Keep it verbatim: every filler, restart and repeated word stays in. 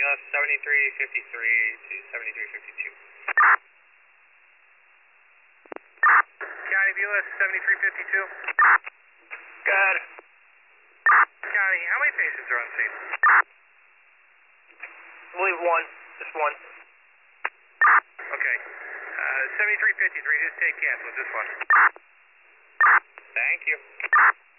seventy-three fifty-three to seventy-three fifty-two. County, V O S seventy-three fifty-two. Good. County, how many patients are on scene? I believe one. Just one. Okay. Uh, seventy-three fifty-three, just take cancel, just one. Thank you.